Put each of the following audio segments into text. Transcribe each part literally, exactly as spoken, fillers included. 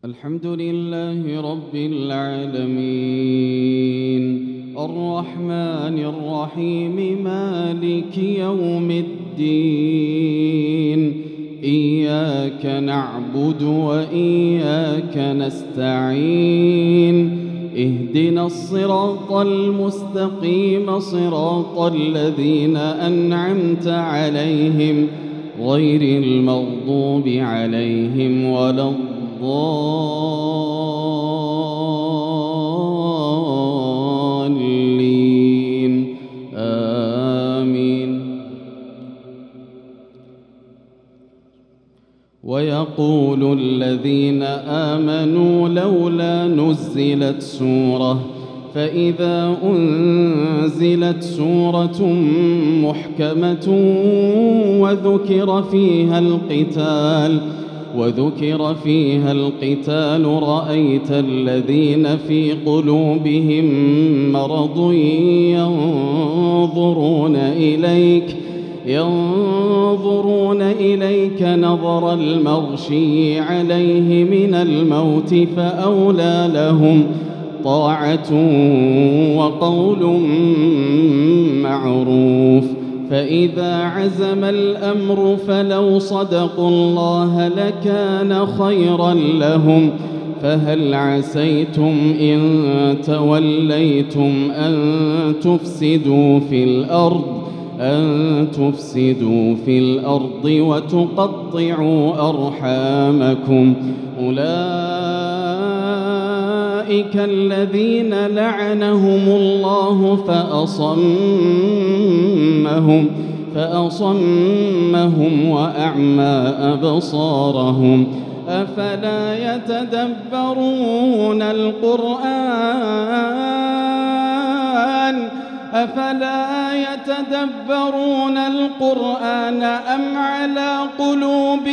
الحمد لله رب العالمين، الرحمن الرحيم، مالك يوم الدين. إياك نعبد وإياك نستعين، اهدنا الصراط المستقيم، صراط الذين أنعمت عليهم غير المغضوب عليهم ولا الضالين. آمين. ويقول الذين آمنوا لولا نزلت سورة، فإذا أنزلت سورة محكمة وذكر فيها القتال وذكر فيها القتال رأيت الذين في قلوبهم مرض ينظرون إليك ينظرون إليك نظر المغشي عليه من الموت، فأولى لهم طاعة وقول معروف. فإذا عزم الأمر فلو صدقوا الله لكان خيرا لهم. فهل عسيتم إن توليتم أن تفسدوا في الأرض أن تفسدوا في الأرض وتقطعوا أرحامكم؟ أولئك الذين لعنهم الله فأصمهم فأصمهم وأعمى أبصارهم. أفلا يتدبرون القرآن أفلا يتدبرون القرآن أم على قلوب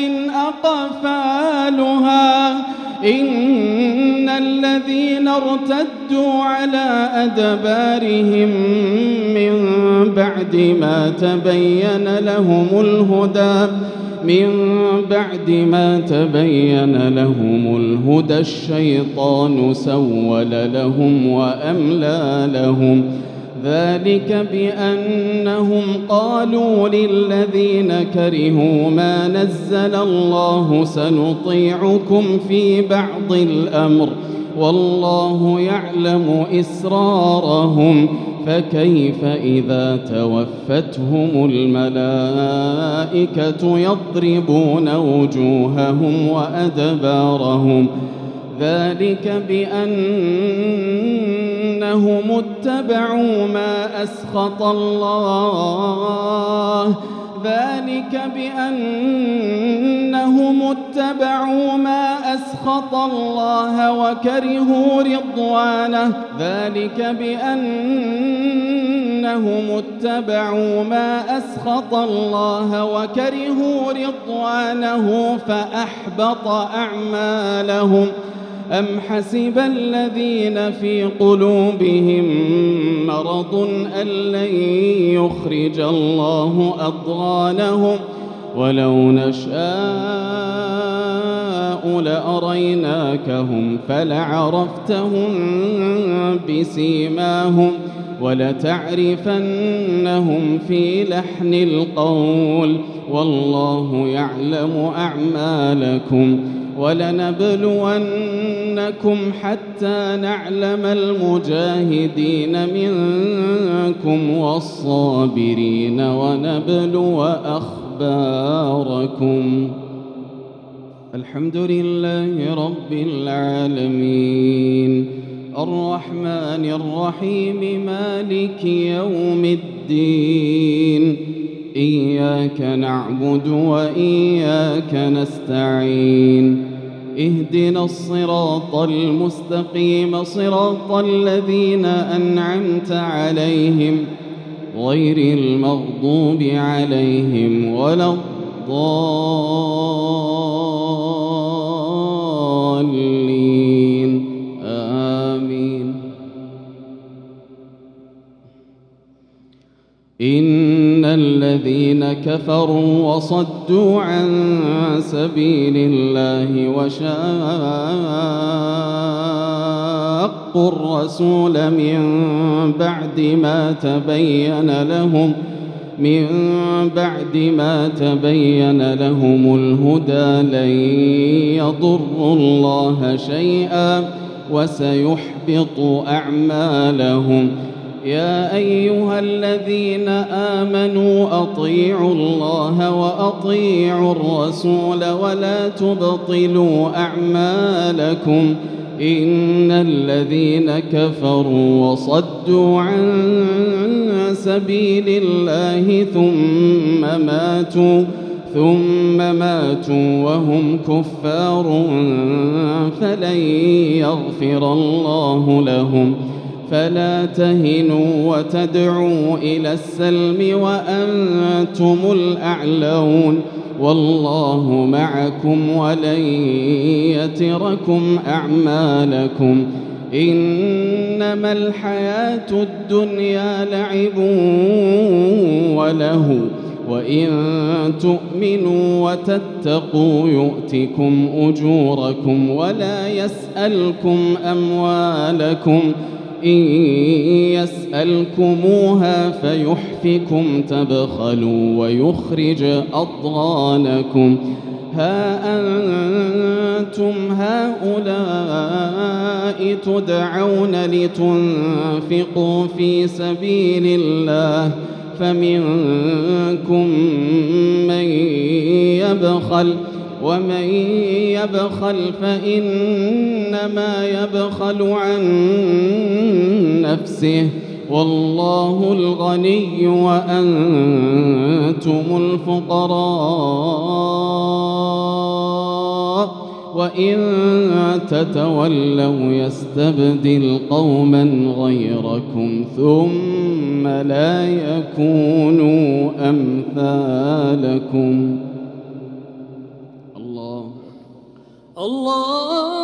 أقفالها؟ إن الذين ارتدوا على أدبارهم من بعد ما تبين لهم الهدى من بعد ما تبين لهم الهدى الشيطان سول لهم وأملى لهم. ذلك بأنهم قالوا للذين كرهوا ما نزل الله سنطيعكم في بعض الأمر والله يعلم إسرارهم. فكيف إذا توفتهم الملائكة يضربون وجوههم وأدبارهم؟ ذلك بأنهم اتبعوا ما أسخط الله ذلك بأنهم اتبعوا ما أسخط الله وكرهوا رضوانه ذلك بأنهم اتبعوا ما أسخط الله وكرهوا رضوانه فأحبط أعمالهم. أم حسب الذين في قلوبهم مرض أن لن يخرج الله أضغانهم؟ ولو نشاء لأريناكهم فلعرفتهم بسيماهم ولتعرفنهم في لحن القول والله يعلم أعمالكم. ولنبلونكم حتى نعلم المجاهدين منكم والصابرين ونبلو أخباركم. الحمد لله رب العالمين، الرحمن الرحيم، مالك يوم الدين. إياك نعبد وإياك نستعين، اهدنا الصراط المستقيم، صراط الذين أنعمت عليهم غير المغضوب عليهم ولا الضالين. آمين. إن الذين كفروا وصدوا عن سبيل الله وشاقوا الرسول من بعد ما تبين لهم من بعد ما تبين لهم الهدى لن يضروا الله شيئا وسيحبط أعمالهم. يا أيها الذين آمنوا أطيعوا الله وأطيعوا الرسول ولا تبطلوا أعمالكم إن الذين كفروا وصدوا عن سبيل الله ثم ماتوا ثم ماتوا وهم كفار فلن يغفر الله لهم. فلا تهنوا وتدعوا إلى السلم وأنتم الأعلون والله معكم ولن يتركم أعمالكم. إنما الحياة الدنيا لعب وله وإن تؤمنوا وتتقوا يؤتكم أجوركم ولا يسألكم أموالكم إن يسألكموها فيحفكم تبخلوا ويخرج أضغانكم. ها أنتم هؤلاء تدعون لتنفقوا في سبيل الله فمنكم من يبخل ومن يبخل فإنما يبخل عن نفسه والله الغني وأنتم الفقراء وإن تتولوا يستبدل قوما غيركم ثم لا يكونوا أمثالكم. الله الله